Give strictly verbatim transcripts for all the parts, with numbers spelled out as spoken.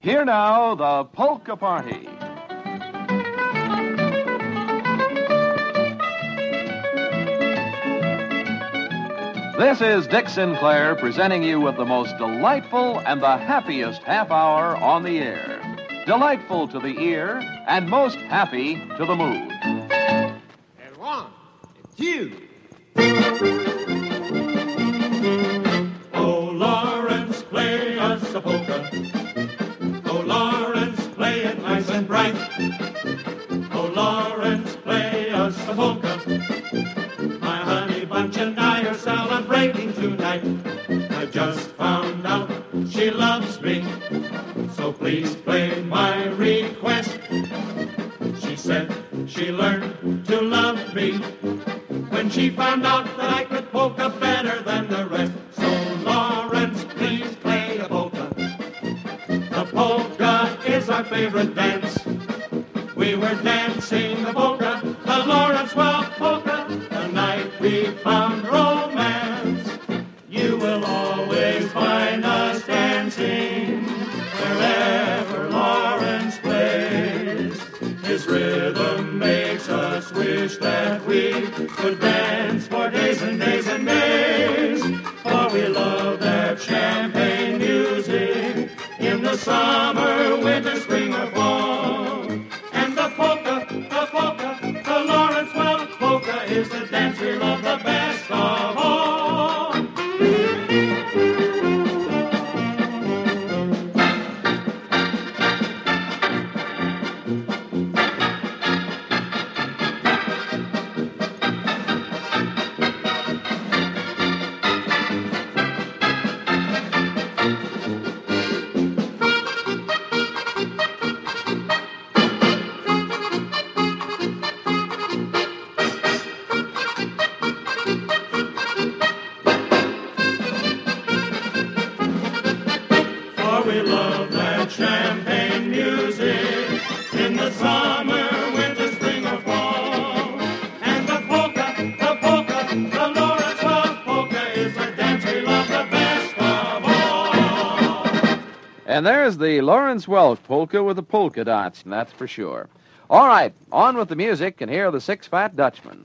Here now, the Polka Party. This is Dick Sinclair presenting you with the most delightful and the happiest half hour on the air. Delightful to the ear and most happy to the mood. And one, and two. Oh, Lawrence, play us a polka. Oh, Lawrence, play it nice and bright. Oh, Lawrence, play us a polka. My honey bunch and I are celebrating tonight. I just found out she loves me, so please play my request. She said she learned to love me when she found out that I could polka better than the rest. So Lawrence, please play a polka. The polka is our favorite dance. We were dancing the polka, the Lawrence Welk polka, the night we found romance. You will always find us dancing wherever Lawrence plays. His rhythm makes us wish that we could dance for days and days and days. For we love that champagne music in the summer, winter, spring, or fall. And the polka, the polka, the Lawrence Welk polka is the dance we love the best of all. For we love that champagne music in the summer, winter, spring, or fall. And the polka, the polka, the Lawrence Welk polka is the dance we love the best of all. And there's the Lawrence Welk polka with the polka dots, and that's for sure. All right, on with the music, and here are the Six Fat Dutchmen.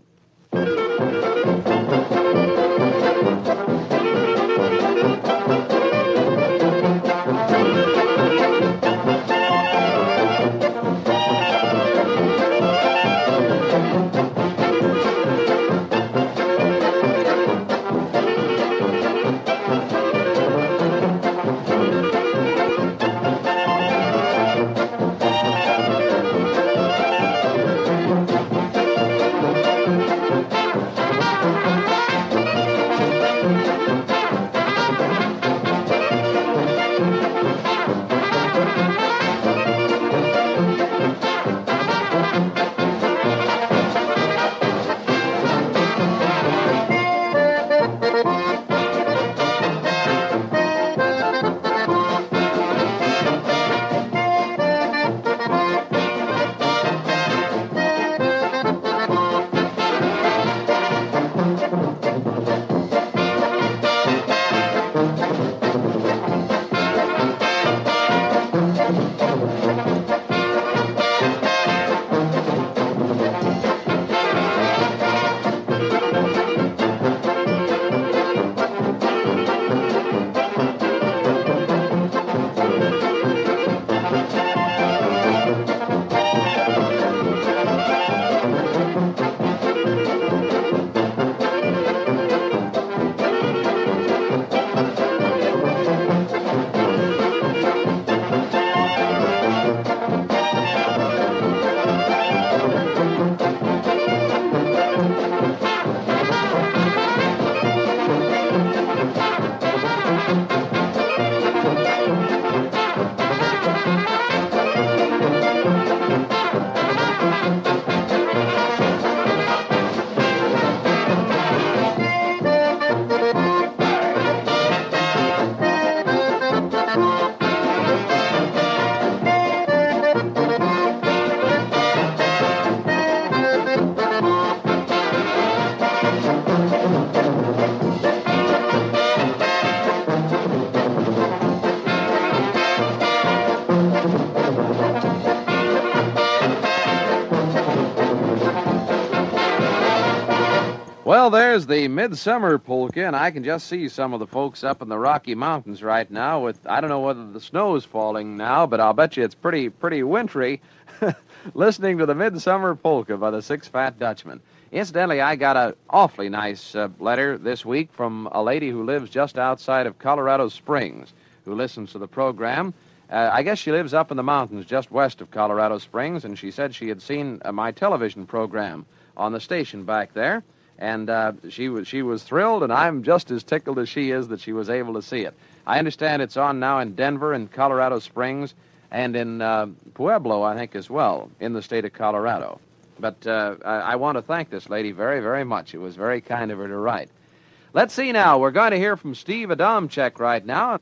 Well, there's the Midsummer Polka, and I can just see some of the folks up in the Rocky Mountains right now with, I don't know whether the snow's falling now, but I'll bet you it's pretty, pretty wintry, listening to the Midsummer Polka by the Six Fat Dutchman. Incidentally, I got an awfully nice uh, letter this week from a lady who lives just outside of Colorado Springs, who listens to the program. Uh, I guess she lives up in the mountains just west of Colorado Springs, and she said she had seen uh, my television program on the station back there, and uh, she was she was thrilled, and I'm just as tickled as she is that she was able to see it. I understand it's on now in Denver and Colorado Springs and in uh, Pueblo, I think, as well, in the state of Colorado. But uh, I, I want to thank this lady very, very much. It was very kind of her to write. Let's see now. We're going to hear from Steve Adamczyk right now.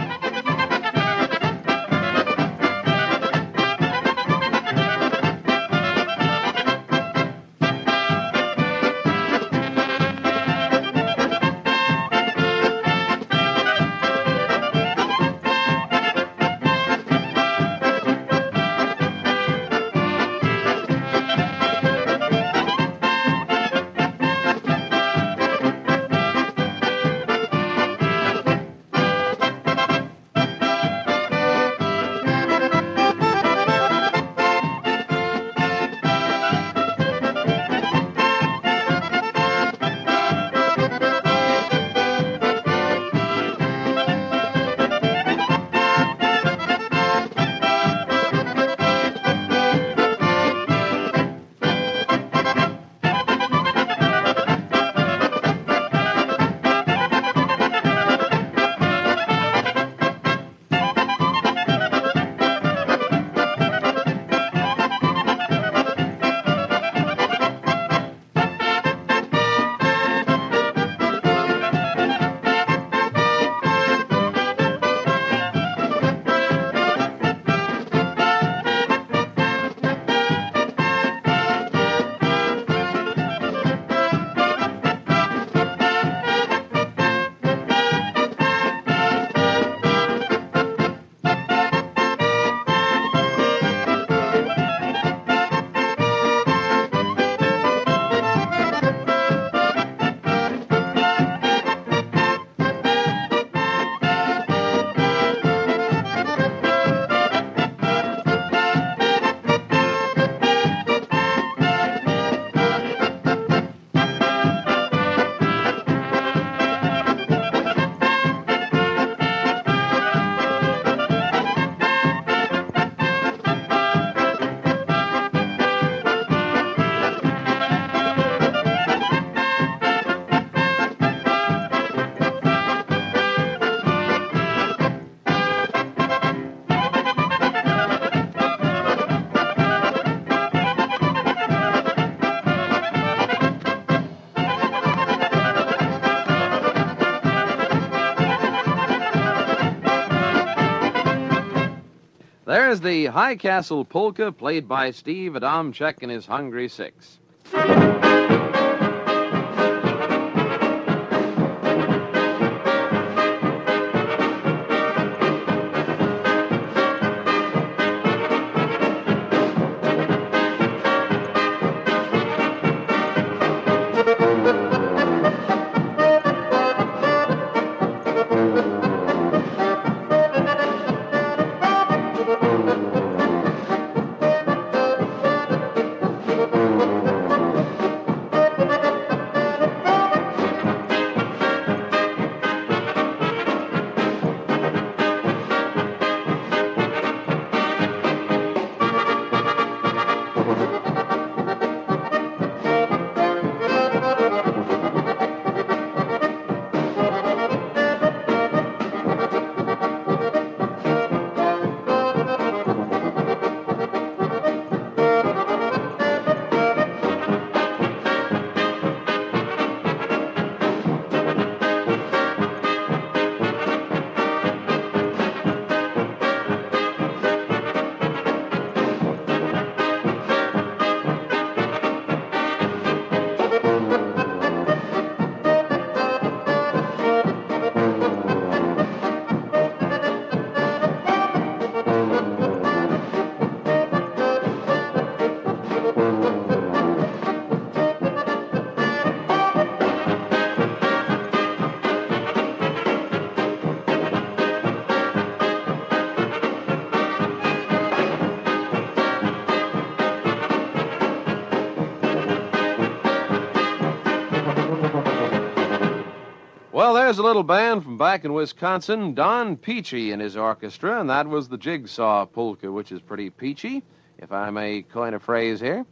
There's the High Castle Polka, played by Steve Adamczyk and his Hungry Six. there's a little band from back in Wisconsin, Don Peachy and his orchestra, and that was the Jigsaw Polka, which is pretty peachy, if I may coin a phrase here.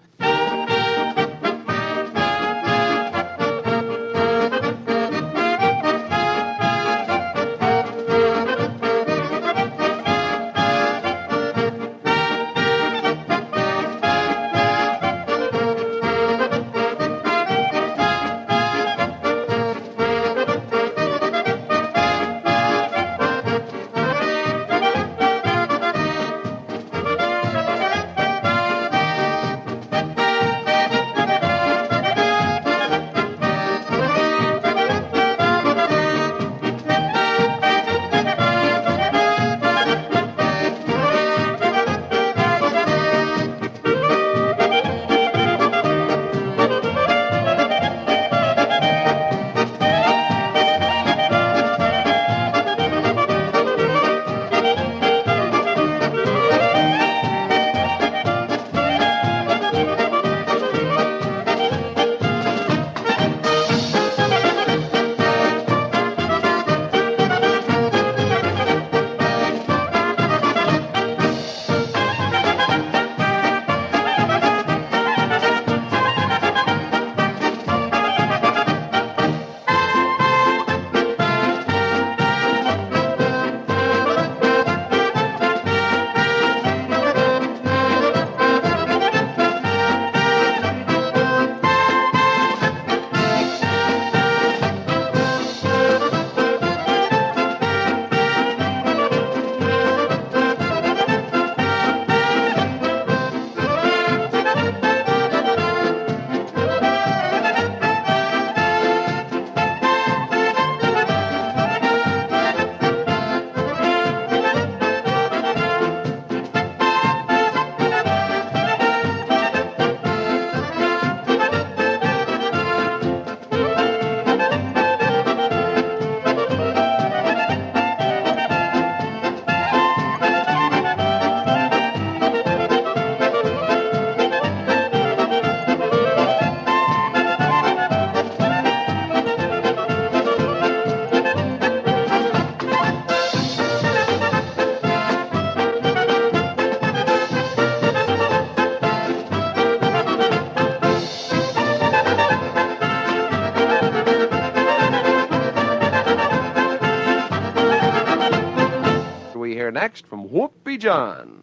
Next from Whoopee John.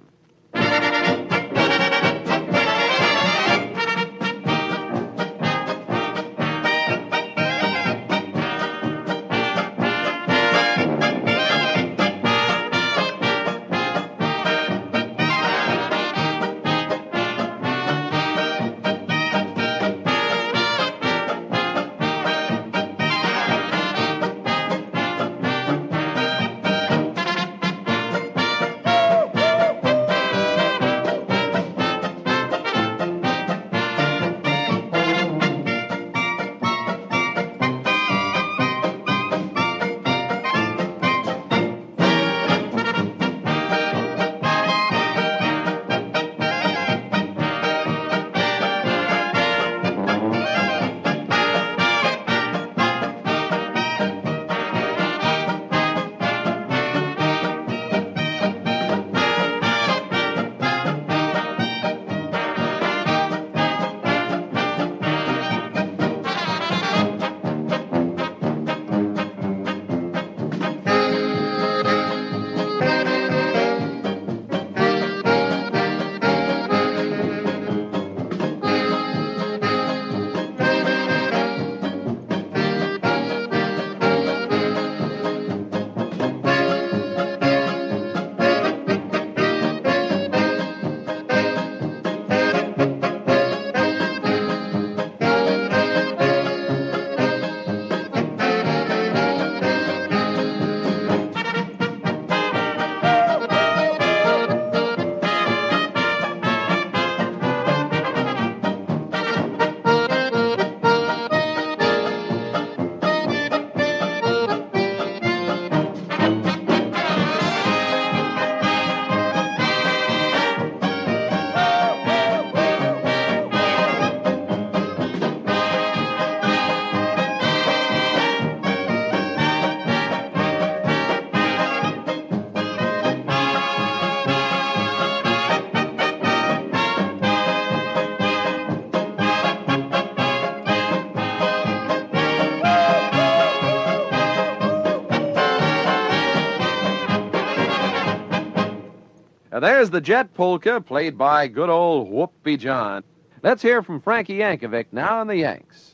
there's the Jet Polka, played by good old Whoopie John. Let's hear from Frankie Yankovic now in the Yanks.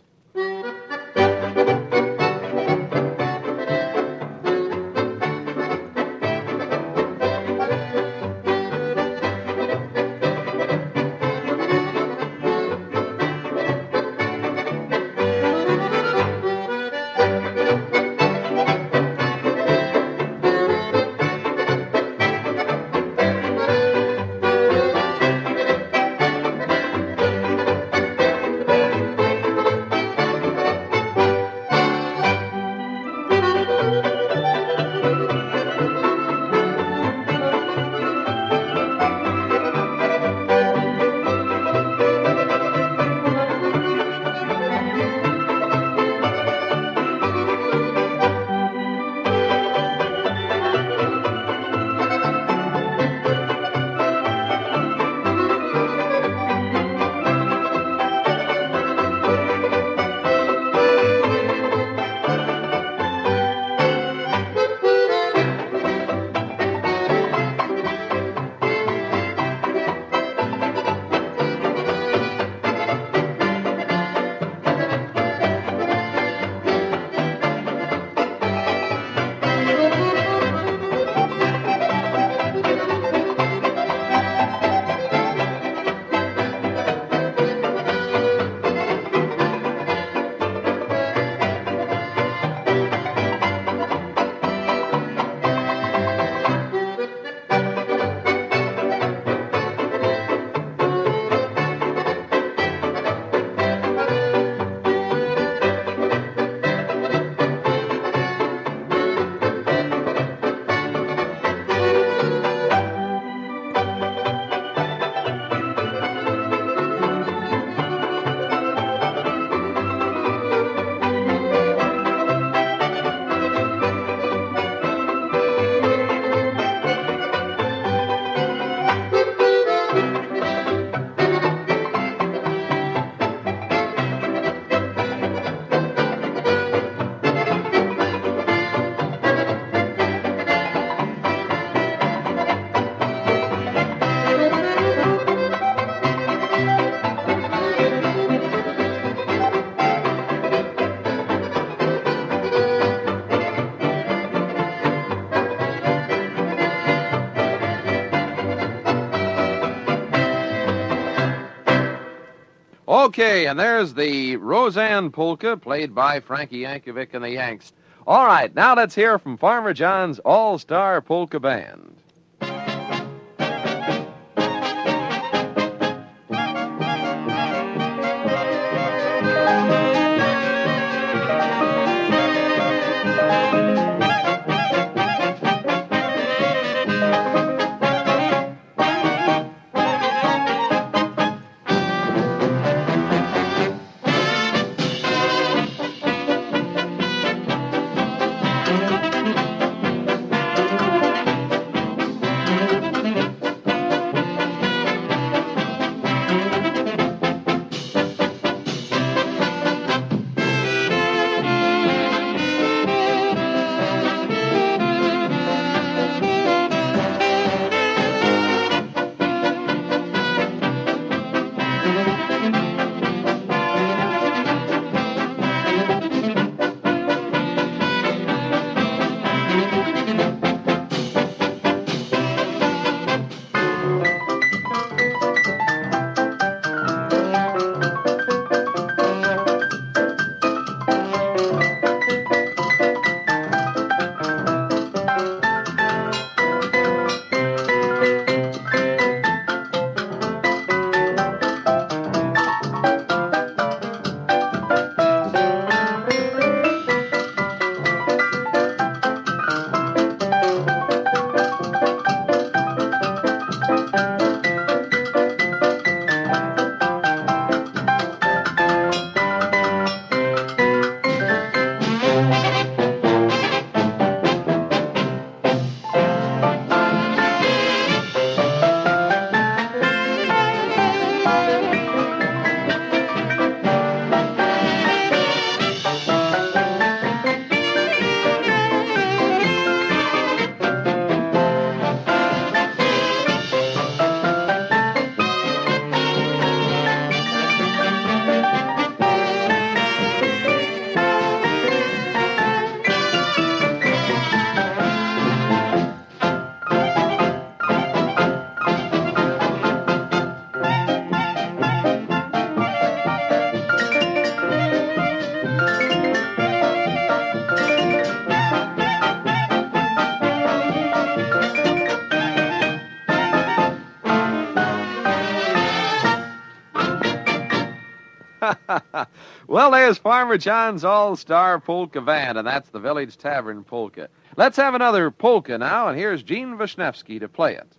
Okay, and there's the Roseanne Polka, played by Frankie Yankovic and the Yanks. All right, now let's hear from Farmer John's All-Star Polka Band. Well, there's Farmer John's All-Star Polka Band, and that's the Village Tavern Polka. Let's have another polka now, and here's Gene Wisniewski to play it.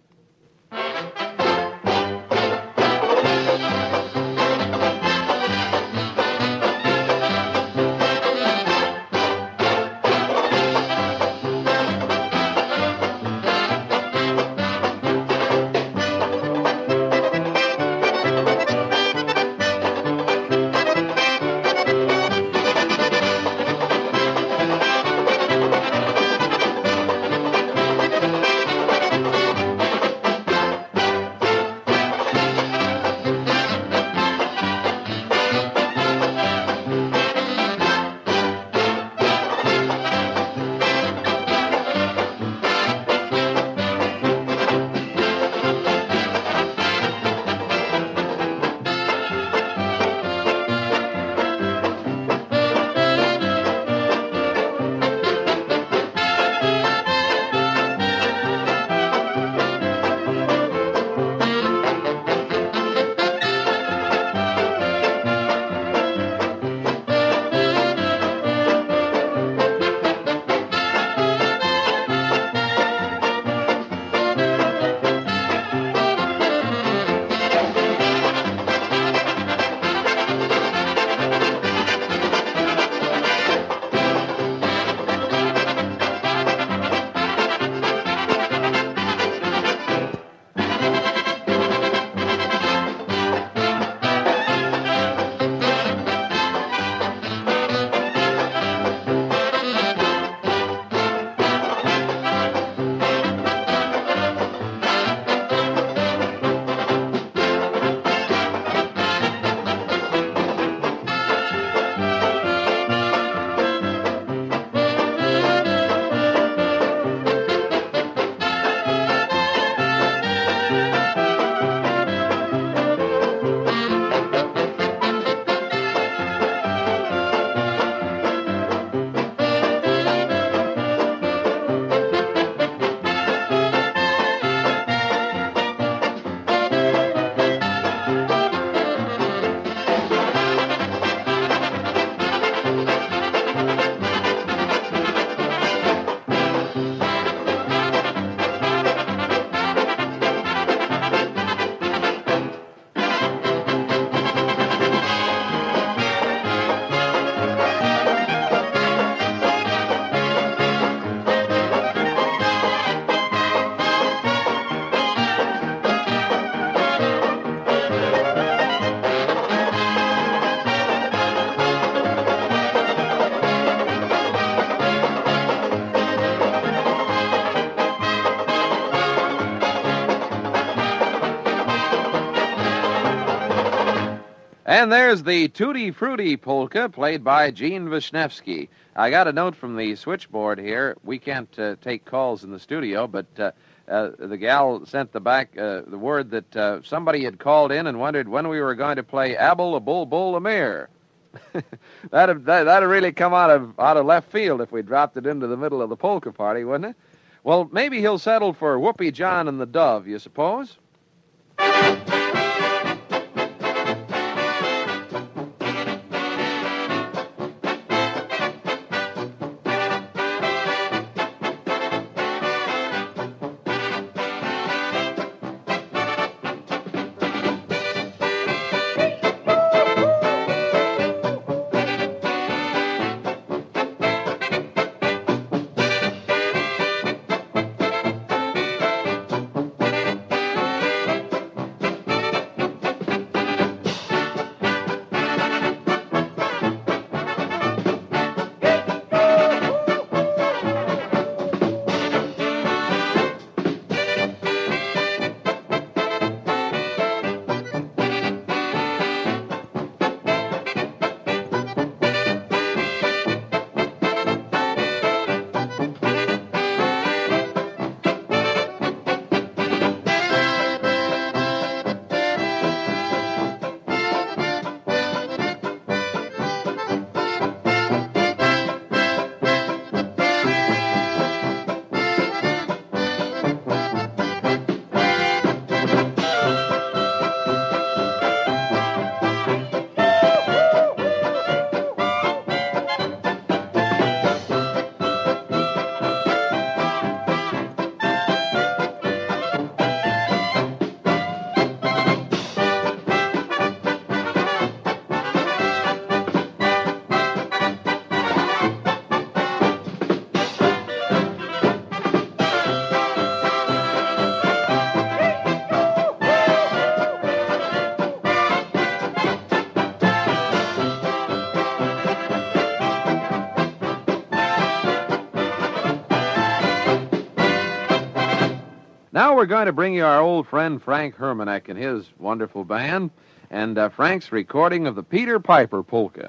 And there's the Tutti Frutti Polka, played by Gene Wisniewski. I got a note from the switchboard here. We can't uh, take calls in the studio, but uh, uh, the gal sent the back uh, the word that uh, somebody had called in and wondered when we were going to play Abel, a Bull, Bull, a Mare. that'd, that, that'd really come out of out of left field if we dropped it into the middle of the polka party, wouldn't it? Well, maybe he'll settle for Whoopee John and the Dove, you suppose? Now we're going to bring you our old friend Frank Hermanek and his wonderful band, and uh, Frank's recording of the Peter Piper polka.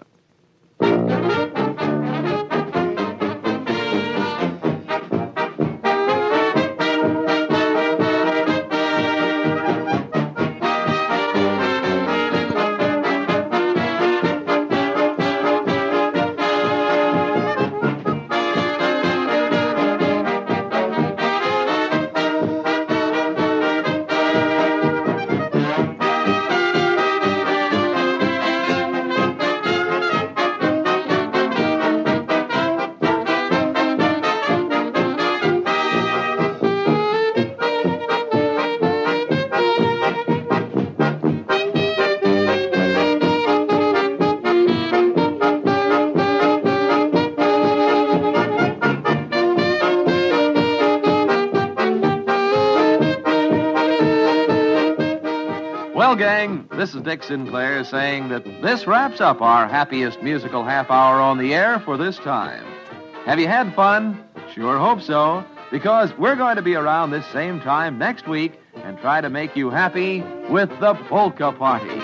Well, gang, this is Dick Sinclair saying that this wraps up our happiest musical half hour on the air for this time. Have you had fun? Sure hope so, because we're going to be around this same time next week and try to make you happy with the Polka Party.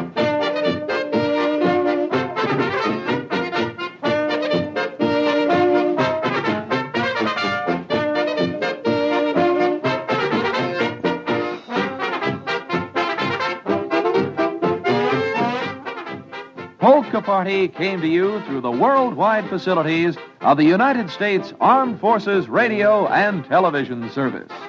Polka Party came to you through the worldwide facilities of the United States Armed Forces Radio and Television Service.